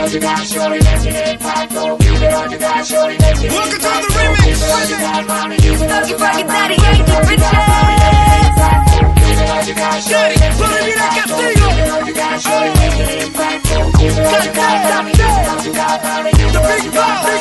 you got, shorty, make an impact. Go keep it on, you got, shorty, make an impact. Welcome to the remix. Funky Frankie Daddy Yankee bitches. Vladimir Castillo. The big boss.